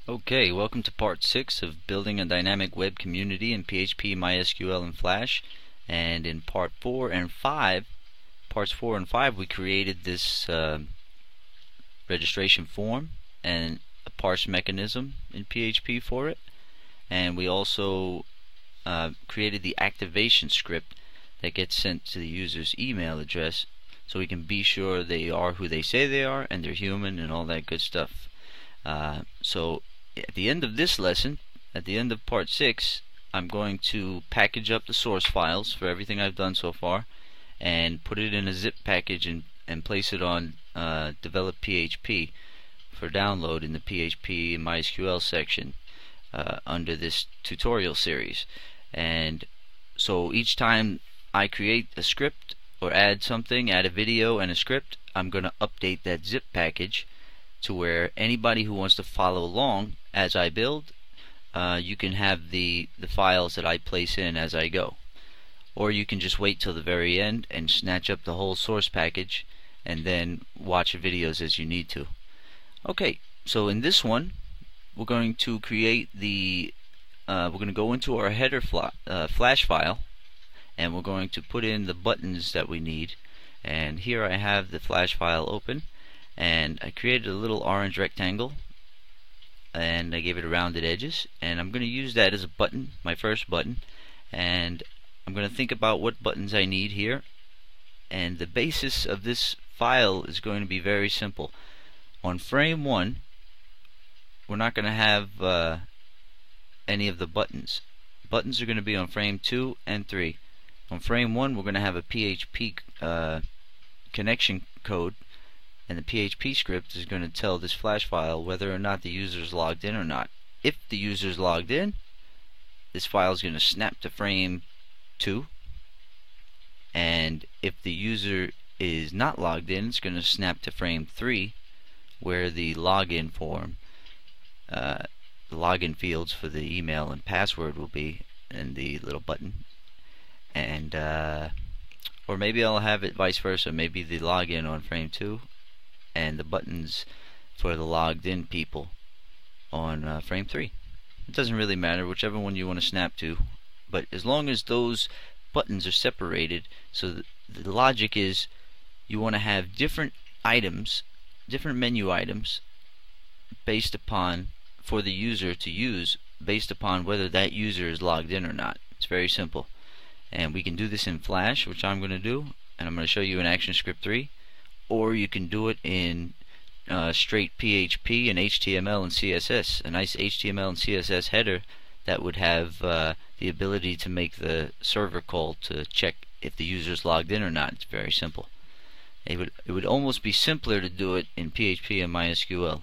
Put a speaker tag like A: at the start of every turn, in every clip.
A: Okay, welcome to part 6 of building a dynamic web community in PHP, MySQL, and Flash. And in parts 4 and 5, we created this registration form and a parse mechanism in PHP for it. And we also created the activation script that gets sent to the user's email address so we can be sure they are who they say they are and they're human and all that good stuff. So at the end of this lesson, at the end of part 6, I'm going to package up the source files for everything I've done so far and put it in a zip package and place it on Develop PHP for download in the PHP and MySQL section under this tutorial series. And so each time I create a script or add something, add a video and a script, I'm going to update that zip package to where anybody who wants to follow along as I build, you can have the files that I place in as I go. Or you can just wait till the very end and snatch up the whole source package and then watch videos as you need to. Okay, so in this one we're going to create we're going to go into our header Flash file, and we're going to put in the buttons that we need. And here I have the Flash file open, and I created a little orange rectangle and I gave it rounded edges, and I'm going to use that as a button, my first button, and I'm going to think about what buttons I need here. And the basis of this file is going to be very simple. On frame 1 we're not going to have any of the buttons. Buttons are going to be on frame 2 and 3. On frame 1 we're going to have a PHP connection code, and the PHP script is going to tell this Flash file whether or not the user is logged in or not. If the user is logged in, this file is going to snap to frame 2, and if the user is not logged in, it's going to snap to frame 3, where the login form, the login fields for the email and password will be in the little button. And or maybe I'll have it vice versa, maybe the login on frame 2 and the buttons for the logged in people on frame 3. It doesn't really matter, whichever one you want to snap to, but as long as those buttons are separated. So the logic is you want to have different items, different menu items based upon, for the user to use based upon whether that user is logged in or not. It's very simple, and we can do this in Flash, which I'm going to do, and I'm going to show you in ActionScript 3. Or you can do it in straight PHP and HTML and CSS, a nice HTML and CSS header that would have the ability to make the server call to check if the user is logged in or not. It's very simple. It would almost be simpler to do it in PHP and MySQL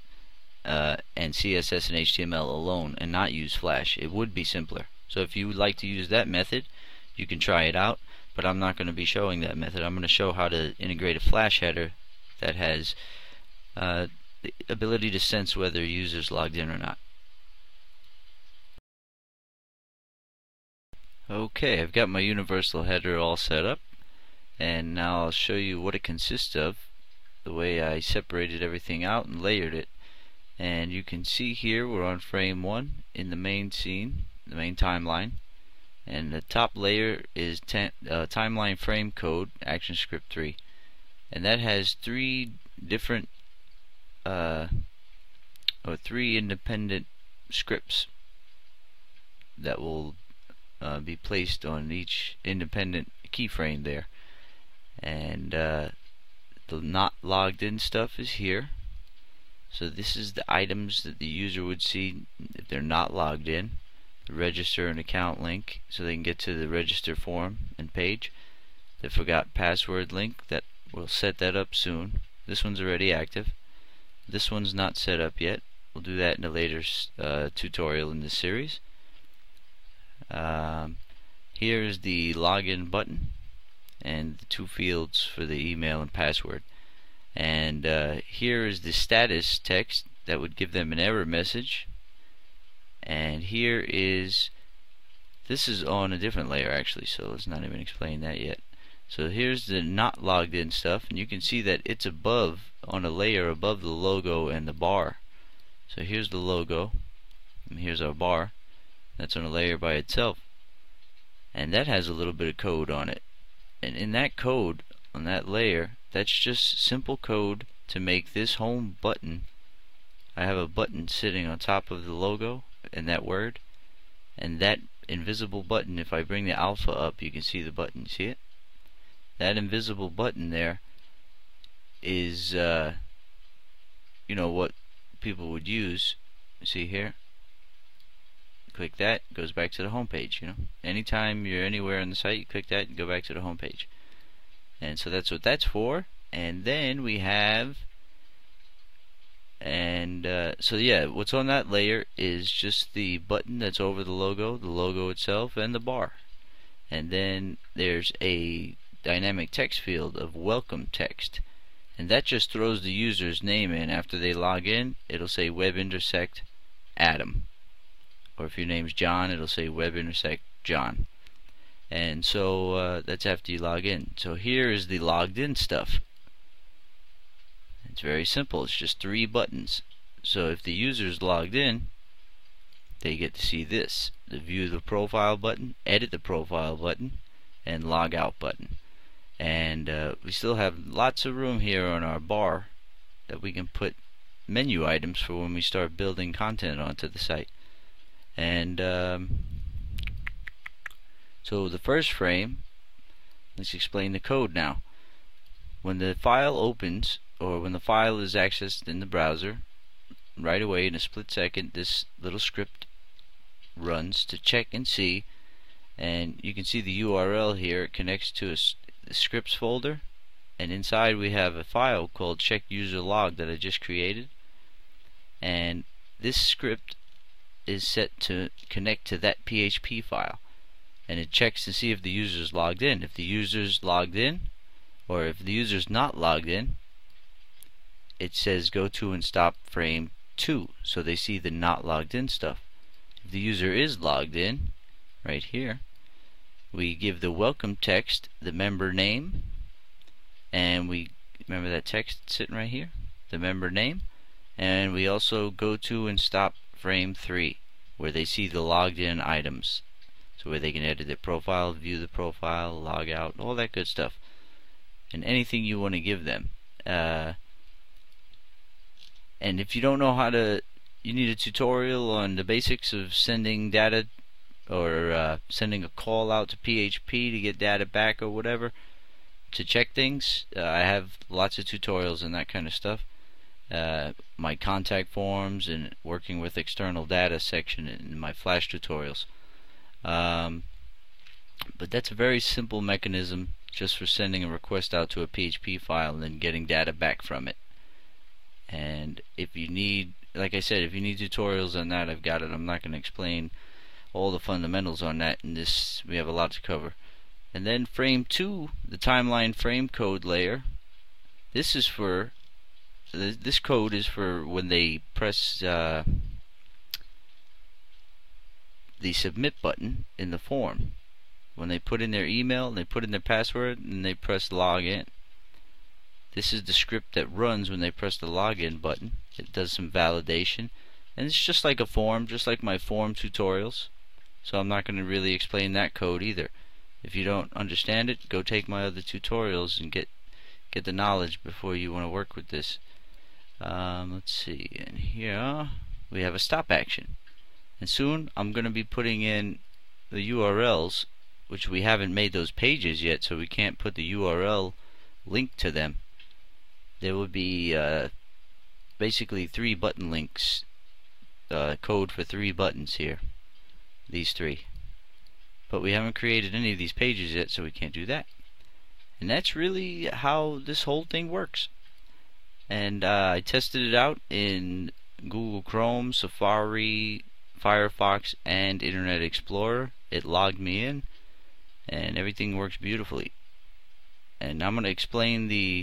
A: and CSS and HTML alone and not use Flash. It would be simpler. So if you would like to use that method, you can try it out. But I'm not going to be showing that method. I'm going to show how to integrate a Flash header that has the ability to sense whether a user is logged in or not. Okay, I've got my universal header all set up, and now I'll show you what it consists of, the way I separated everything out and layered it. And you can see here we're on frame 1 in the main scene, the main timeline. And the top layer is timeline frame code, ActionScript 3, and that has 3 different or 3 independent scripts that will be placed on each independent keyframe there. And the not logged in stuff is here. So this is the items that the user would see if they're not logged in. The register and account link so they can get to the register form and page. The forgot password link, that we'll set that up soon. This one's already active. This one's not set up yet. We'll do that in a later tutorial in this series. Here's the login button and the 2 fields for the email and password. And here is the status text that would give them an error message. And here is, this is on a different layer actually, so let's not even explain that yet. So here's the not logged in stuff, and you can see that it's above, on a layer above the logo and the bar So here's the logo, and here's our bar. That's on a layer by itself, and that has a little bit of code on it. And in that code, on that layer, that's just simple code to make this home button. I have a button sitting on top of the logo and that word, and that invisible button, if I bring the alpha up, you can see the button. See it? That invisible button there is you know, what people would use. See here? Click that, goes back to the home page. You know, anytime you're anywhere on the site, you click that and go back to the home page. And so that's what that's for. And then we have, so yeah, what's on that layer is just the button that's over the logo itself, and the bar. And then there's a dynamic text field of welcome text, and that just throws the user's name in. After they log in, it'll say web intersect Adam, or if your name's John, it'll say web intersect John. And so that's after you log in. So here is the logged in stuff. It's very simple. It's just 3 buttons. So if the user's logged in, they get to see this: the view the profile button, edit the profile button, and log out button. And we still have lots of room here on our bar that we can put menu items for when we start building content onto the site. And so the first frame, let's explain the code now. When the file opens, or when the file is accessed in the browser, right away in a split second, this little script runs to check and see. And you can see the URL here. It connects to the scripts folder, and inside we have a file called check user log that I just created. And this script is set to connect to that PHP file, and it checks to see if the user's logged in. If the user's logged in, or if the user's not logged in, it says go to and stop frame 2, so they see the not logged in stuff. If the user is logged in, right here, we give the welcome text the member name, and we remember that text sitting right here, the member name, and we also go to and stop frame 3, where they see the logged in items, so where they can edit their profile, view the profile, log out, all that good stuff, and anything you want to give them. And if you don't know how to, you need a tutorial on the basics of sending data, or sending a call out to PHP to get data back or whatever, to check things, I have lots of tutorials and that kind of stuff. My contact forms and working with external data section in my Flash tutorials. But that's a very simple mechanism just for sending a request out to a PHP file and then getting data back from it. And if you need, like I said, if you need tutorials on that, I've got it. I'm not going to explain all the fundamentals on that in this. We have a lot to cover. And then frame 2, the timeline frame code layer. This is for, this code is for when they press the submit button in the form. When they put in their email, they put in their password, and they press login. This is the script that runs when they press the login button. It does some validation, and it's just like a form, just like my form tutorials. So I'm not going to really explain that code either. If you don't understand it, go take my other tutorials and get the knowledge before you want to work with this. Let's see, and here we have a stop action, and soon I'm going to be putting in the URLs, which we haven't made those pages yet, so we can't put the URL link to them. There will be basically 3 button links, code for 3 buttons here, these 3. But we haven't created any of these pages yet, so we can't do that. And that's really how this whole thing works. And I tested it out in Google Chrome, Safari, Firefox, and Internet Explorer. It logged me in, and everything works beautifully. And I'm going to explain the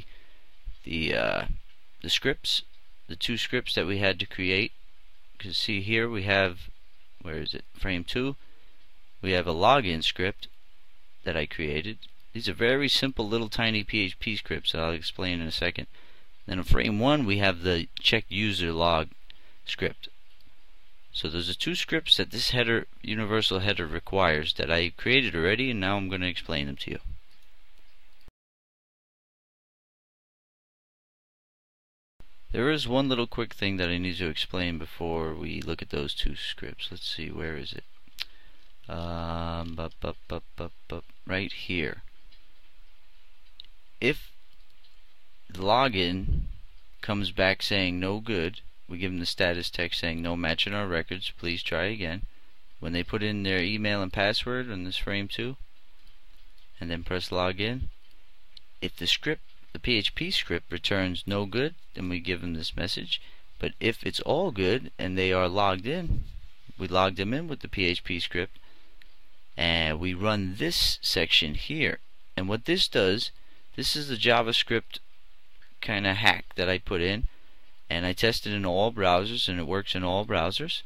A: scripts, the 2 scripts that we had to create. Because see here we have, where is it, frame 2, we have a login script that I created. These are very simple little tiny PHP scripts that I'll explain in a second. Then in frame 1 we have the check user log, script. So those are two scripts that this header, universal header, requires that I created already, and now I'm going to explain them to you. There is one little quick thing that I need to explain before we look at those two scripts. Let's see, where is it? Right here. If the login comes back saying no good, we give them the status text saying no match in our records, please try again. When they put in their email and password on this frame 2 and then press login, if the script, the PHP script, returns no good, then we give them this message. But if it's all good and they are logged in, we log them in with the PHP script and we run this section here. And what this does, this is the JavaScript kind of hack that I put in, and I tested in all browsers, and it works in all browsers,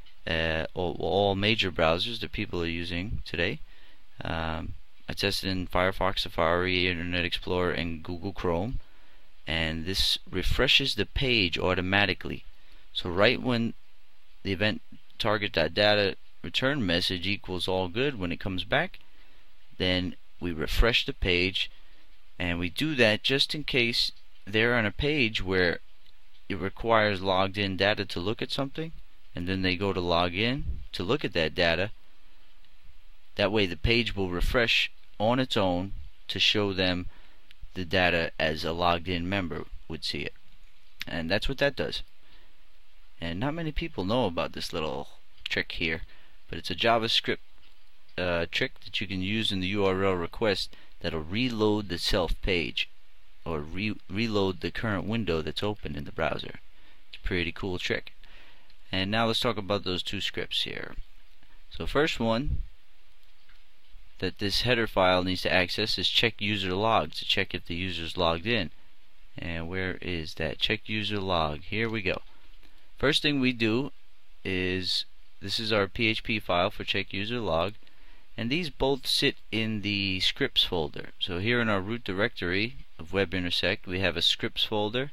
A: all major browsers that people are using today. I tested in Firefox, Safari, Internet Explorer, and Google Chrome, and this refreshes the page automatically. So right when the event target.data return message equals all good, when it comes back, then we refresh the page, and we do that just in case they're on a page where it requires logged in data to look at something, and then they go to log in to look at that data. That way the page will refresh on its own to show them the data as a logged in member would see it. And that's what that does. And not many people know about this little trick here, but it's a JavaScript trick that you can use in the URL request that'll reload the self page, or reload the current window that's open in the browser. It's a pretty cool trick. And now let's talk about those two scripts here. So first one that this header file needs to access is check user log, to check if the user's logged in. And where is that? Check user log. Here we go. First thing we do is, this is our PHP file for check user log, and these both sit in the scripts folder. So here in our root directory of WebIntersect, we have a scripts folder,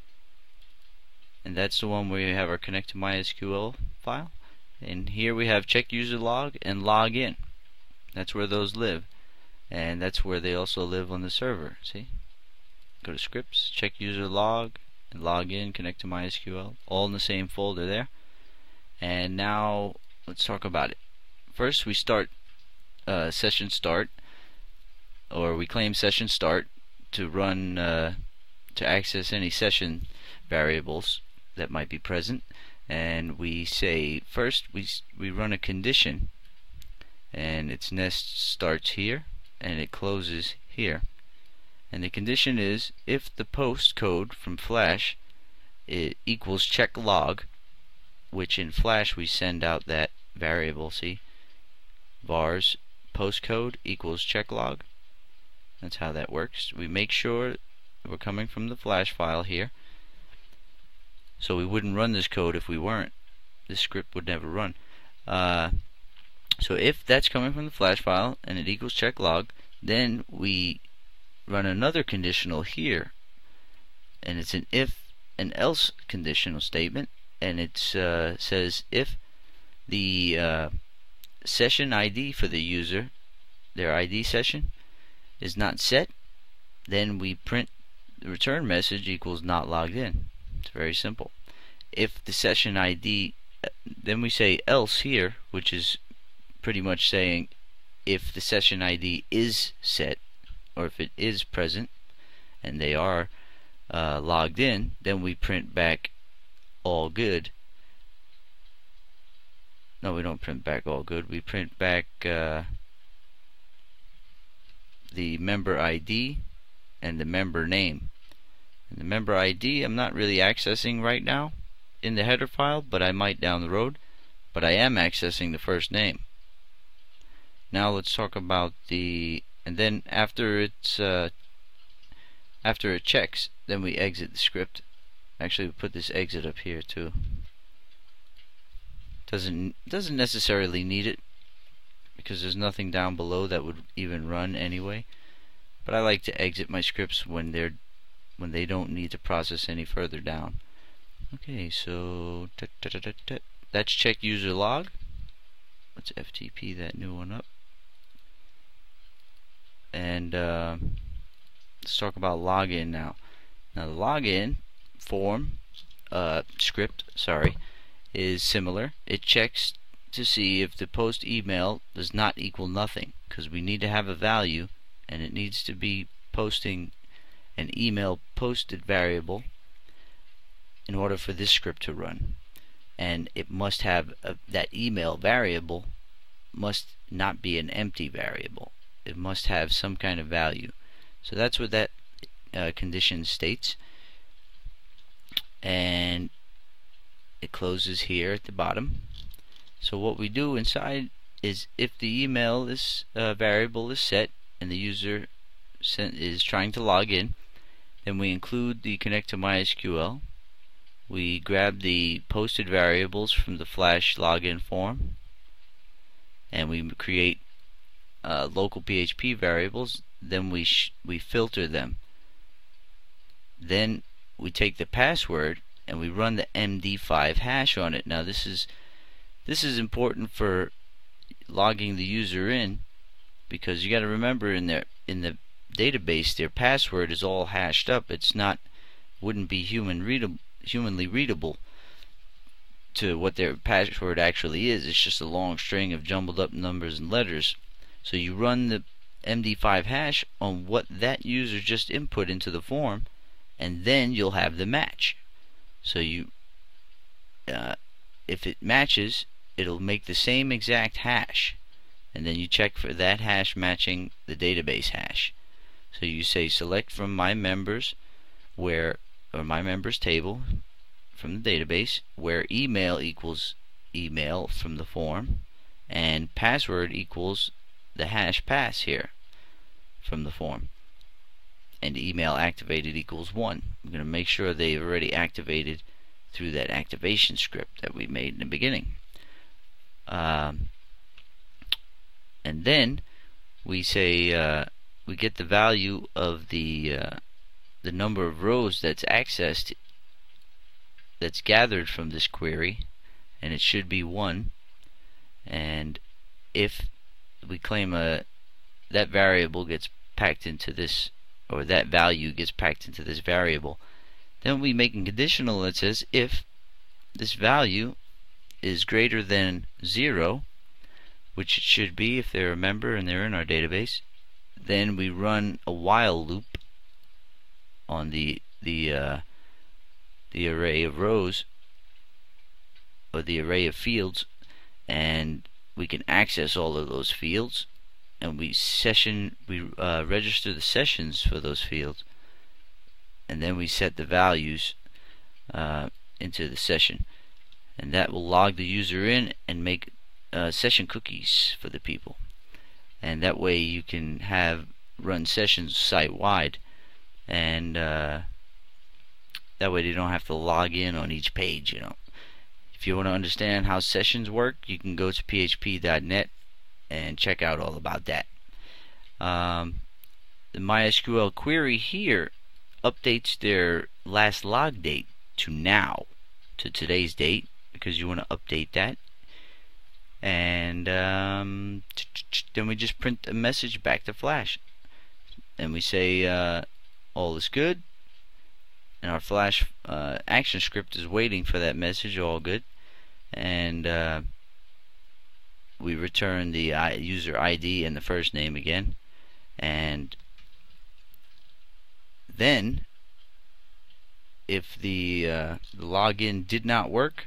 A: and that's the one where we have our connect to MySQL file. And here we have check user log and log in. That's where those live, and that's where they also live on the server. See? Go to scripts, check user log, and log in, connect to MySQL, all in the same folder there. And now let's talk about it. First we start session start, or we claim session start to run to access any session variables that might be present, and we say first we run a condition, and its nest starts here and it closes here, and the condition is if the post code from Flash equals check log, which in Flash we send out that variable, see, vars postcode equals check log. That's how that works. We make sure we're coming from the Flash file here, so we wouldn't run this code if we weren't. This script would never run. So if that's coming from the Flash file and it equals check log, then we run another conditional here, and it's an if and else conditional statement, and it says if the session ID for the user, their ID session, is not set, then we print the return message equals not logged in. It's very simple. If the session ID, then we say else here, which is pretty much saying if the session ID is set, or if it is present and they are logged in, then we print back all good. No, we don't print back all good. We print back the member ID and the member name. And the member ID I'm not really accessing right now in the header file, but I might down the road. But I am accessing the first name. Now let's talk about the, and then after it's after it checks, then we exit the script. Actually, we put this exit up here too. Doesn't necessarily need it because there's nothing down below that would even run anyway. But I like to exit my scripts when they don't need to process any further down. Okay, so that's check user log. Let's FTP that new one up. And let's talk about login now. Now the login form script, is similar. It checks to see if the post email does not equal nothing, because we need to have a value, and it needs to be posting an email posted variable in order for this script to run. And it must have that email variable must not be an empty variable. It must have some kind of value. So that's what that condition states. And it closes here at the bottom. So what we do inside is, if the email is variable is set and the user is trying to log in, then we include the connect to MySQL. We grab the posted variables from the Flash login form, and we create local PHP variables. Then we filter them. Then we take the password and we run the MD5 hash on it. Now this is important for logging the user in, because you got to remember in the database their password is all hashed up. Wouldn't be humanly readable to what their password actually is. It's just a long string of jumbled up numbers and letters. So you run the MD5 hash on what that user just input into the form, and then you'll have the match. So if it matches, it'll make the same exact hash, and then you check for that hash matching the database hash. So you say select from my members my members table from the database where email equals email from the form, and password equals the hash pass here from the form, and email activated equals 1. I'm going to make sure they've already activated through that activation script that we made in the beginning. And then we say we get the value of the number of rows that's accessed, that's gathered from this query, and it should be 1. And if we claim that variable gets packed into this, or that value gets packed into this variable, then we make a conditional that says if this value is greater than 0, which it should be if they're a member and they're in our database, then we run a while loop on the array of rows, or the array of fields, and we can access all of those fields, and we register the sessions for those fields, and then we set the values into the session, and that will log the user in and make session cookies for the people. And that way you can run sessions site-wide, and that way they don't have to log in on each page. If you want to understand how sessions work, you can go to php.net and check out all about that. The MySQL query here updates their last log date to now, to today's date, because you want to update that. And then we just print a message back to Flash, and we say all is good, and our Flash action script is waiting for that message, all good, and we return the user ID and the first name again. And then if the login did not work,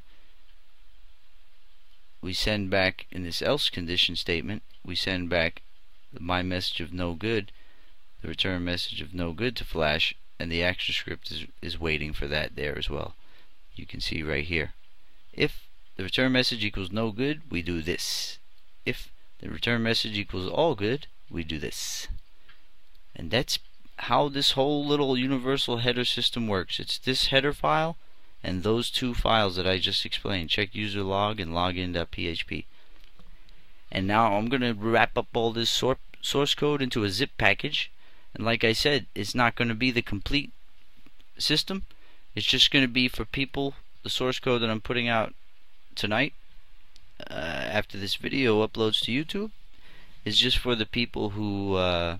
A: we send back, in this else condition statement, we send back my message of no good, the return message of no good to Flash, and the action script is waiting for that there as well. You can see right here. If the return message equals no good, we do this. If the return message equals all good, we do this. And that's how this whole little universal header system works. It's this header file and those two files that I just explained, check user log and login.php. And now I'm going to wrap up all this source code into a zip package, and like I said, it's not going to be the complete system. It's just going to be for people the source code that I'm putting out tonight, after this video uploads to YouTube, is just for the people who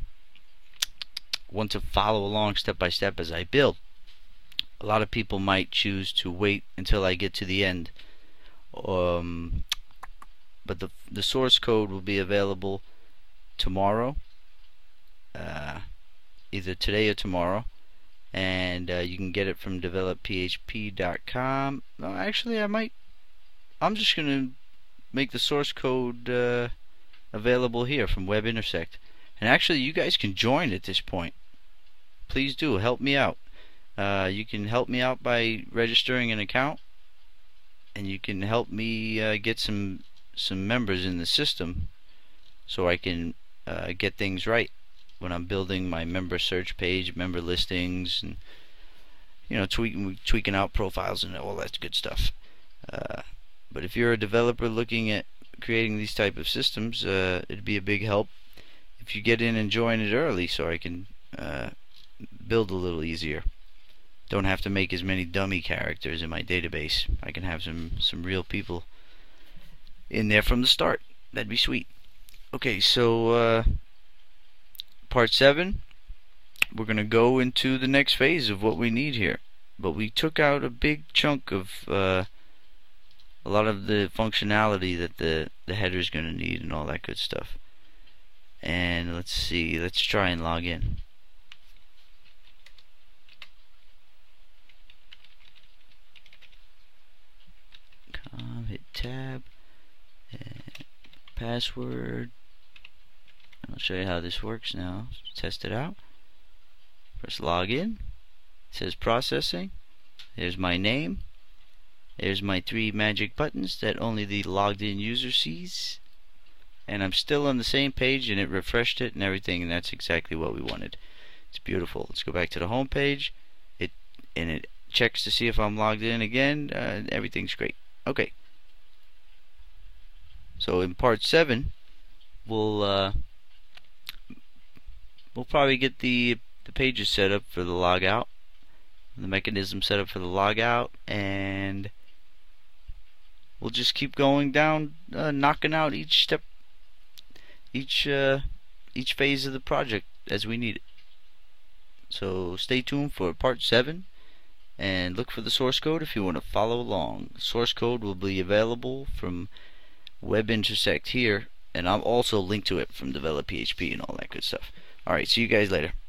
A: want to follow along step by step as I build. A lot of people might choose to wait until I get to the end, but the source code will be available tomorrow, either today or tomorrow, and you can get it from developphp.com. No, actually, I'm just gonna make the source code available here from Web Intersect. And actually, you guys can join at this point. Please do help me out. You can help me out by registering an account, and you can help me get some members in the system, so I can get things right when I'm building my member search page, member listings, and tweaking out profiles and all that good stuff. But if you're a developer looking at creating these type of systems, it'd be a big help if you get in and join it early, so I can build a little easier. Don't have to make as many dummy characters in my database. I can have some real people in there from the start. That'd be sweet. Okay, so part 7, we're gonna go into the next phase of what we need here. But we took out a big chunk of a lot of the functionality that the header is gonna need and all that good stuff. And let's see, let's try and log in. Hit tab and password. I'll show you how this works now. Test it out. Press login. It says processing. There's my name. There's my 3 magic buttons that only the logged in user sees. And I'm still on the same page, and it refreshed it and everything, and that's exactly what we wanted. It's beautiful. Let's go back to the home page. It checks to see if I'm logged in again. Everything's great. Okay. So in part 7, we'll probably get the pages set up for the logout, the mechanism set up for the logout, and we'll just keep going down, knocking out each step, each phase of the project as we need it. So stay tuned for part 7, and look for the source code if you want to follow along. The source code will be available from Web Intersect here, and I'll also link to it from Develop PHP and all that good stuff. Alright, see you guys later.